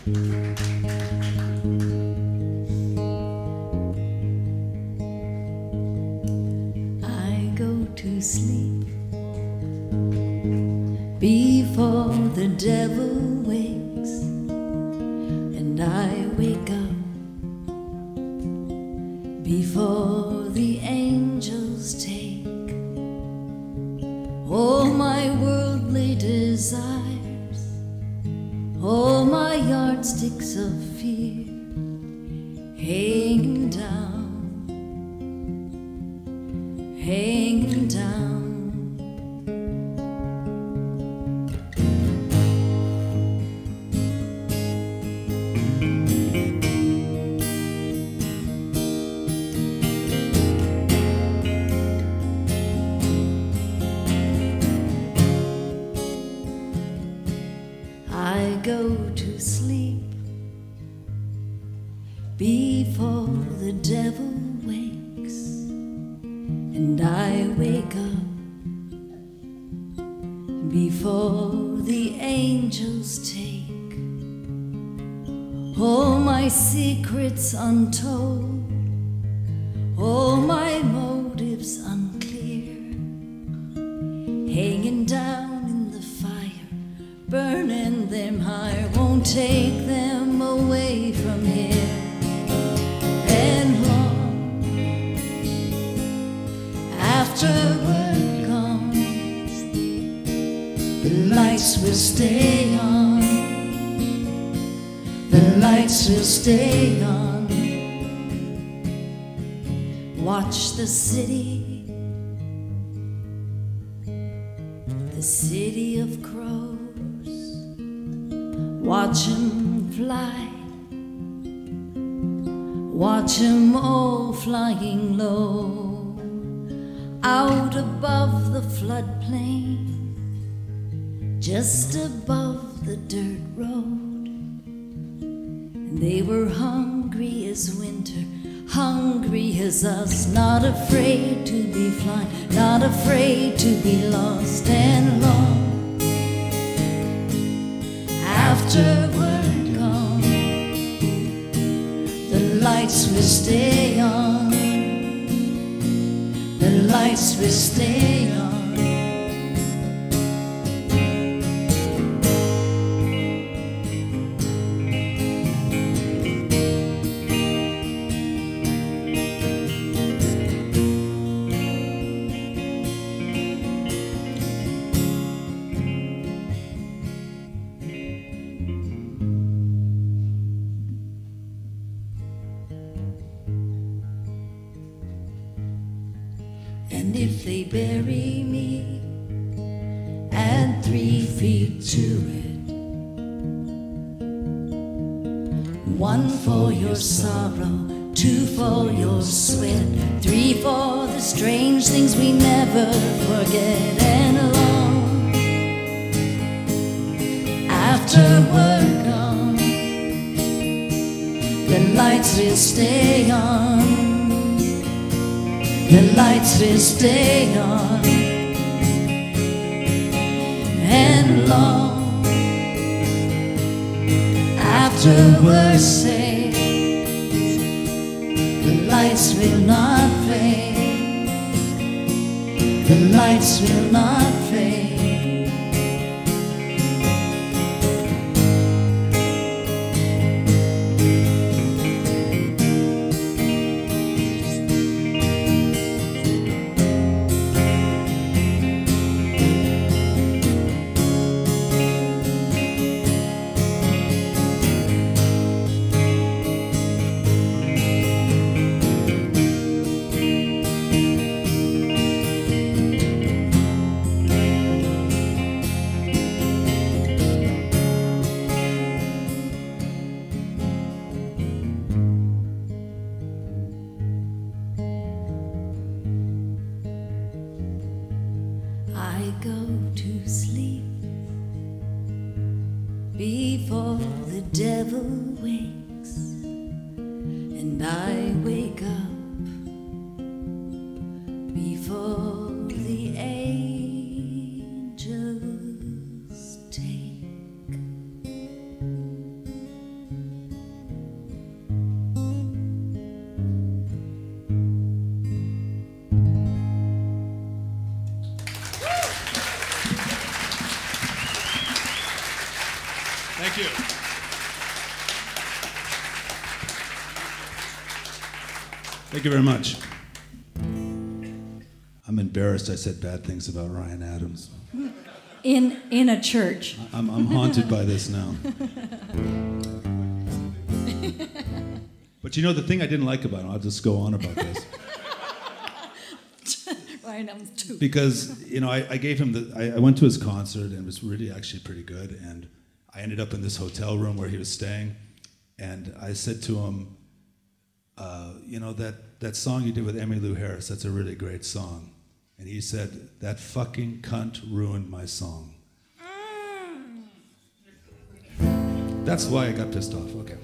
I go to sleep before the devil wakes, and I wake up before the angels take all my worldly desires, all my yardsticks of fear, hanging down, hanging down. I go to sleep before the devil wakes, and I wake up before the angels take all my secrets untold, all my motives unclear, hanging down in the fire, burning them higher, won't take them away from here. And long after work comes, the lights will stay on, the lights will stay on. Watch the city of crows, watch 'em fly, watch 'em all flying low, out above the floodplain, just above the dirt road. And they were hungry as winter, hungry as us, not afraid to be flying, not afraid to be lost. And long afterward gone, the lights will stay on, the lights will stay on. And if they bury me, add 3 feet to it, 1 for your sorrow, 2 for your sweat, 3 for the strange things we never forget. And along after we're gone, the lights will stay on, the lights will stay on. And long after we're safe, the lights will not fade, the lights will not fade. I go to sleep before the devil wakes, and I wake up before the angels take Thank you very much. I'm embarrassed I said bad things about Ryan Adams. In a church. I'm haunted by this now. But you know, the thing I didn't like about him, I'll just go on about this. Ryan Adams too. Because, you know, I gave him I went to his concert and it was really actually pretty good. And I ended up in this hotel room where he was staying. And I said to him, you know, that song you did with Emmylou Harris, that's a really great song. And he said, that fucking cunt ruined my song. That's why I got pissed off. Okay.